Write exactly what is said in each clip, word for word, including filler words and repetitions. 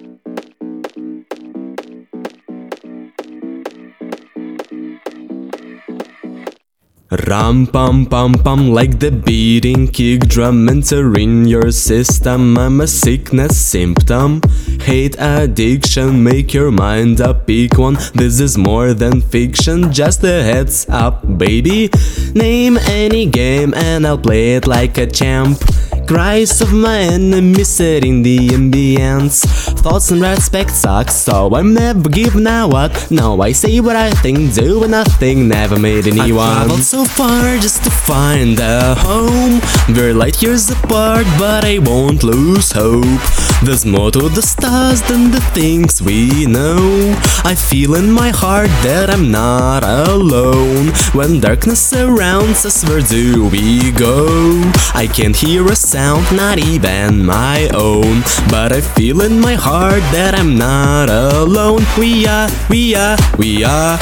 Ram pam pam pam, like the beating kick drum entering your system. I'm a sickness symptom. Hate addiction, make your mind a pick one. This is more than fiction, just a heads up, baby. Name any game and I'll play it like a champ. Cries of my enemies setting the ambience. Thoughts and respect suck, so I'm never giving a what. No, I say what I think, do nothing, never made anyone. I've traveled so far just to find a home. We're light years apart, but I won't lose hope. There's more to the stars than the things we know. I feel in my heart that I'm not alone. When darkness surrounds us, where do we go? I can't hear a sound, not even my own, but I feel in my heart that I'm not alone. We are, we are, we are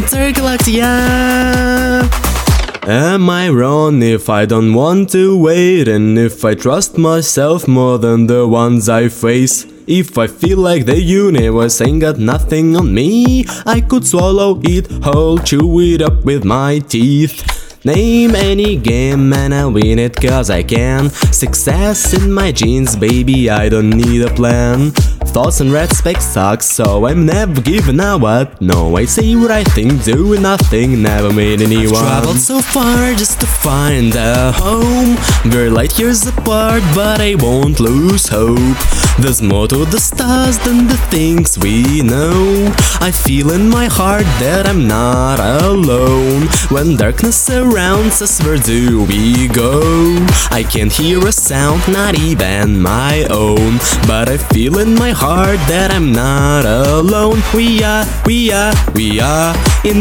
Intergalactia. Am I wrong if I don't want to wait, and if I trust myself more than the ones I face? If I feel like the universe ain't got nothing on me, I could swallow it whole, chew it up with my teeth. Name any game and I'll win it cause I can. Success in my genes, baby, I don't need a plan. Thoughts and respect suck, so I'm never giving a what. No, I say what I think, doing nothing, never made anyone. I've traveled so far just to find a home. We're light years apart, but I won't lose hope. There's more to the stars than the things we know. I feel in my heart that I'm not alone. When darkness surrounds us, where do we go? I can't hear a sound, not even my own, but I feel in my heart that I'm not alone. We are, we are, we are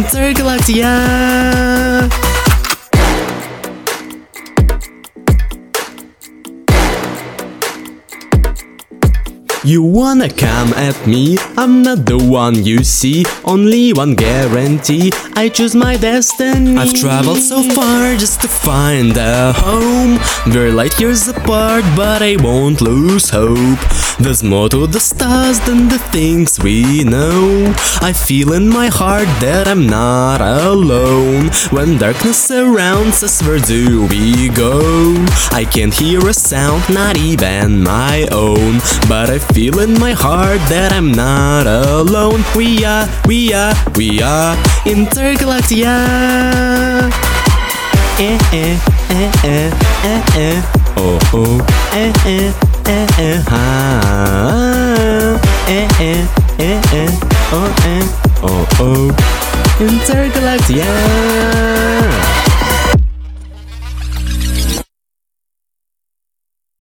Intergalactia. You wanna come at me? I'm not the one you see. Only one guarantee, I choose my destiny. I've traveled so far just to find a home. We're light years apart, but I won't lose hope. There's more to the stars than the things we know. I feel in my heart that I'm not alone. When darkness surrounds us, where do we go? I can't hear a sound, not even my own, but I feel in my heart that I'm not alone. We are, we are, we are Intergalactia. Eh eh eh eh eh eh. Oh oh. Eh eh eh eh ha. Eh eh eh eh. Oh eh. Oh oh. Intergalactia.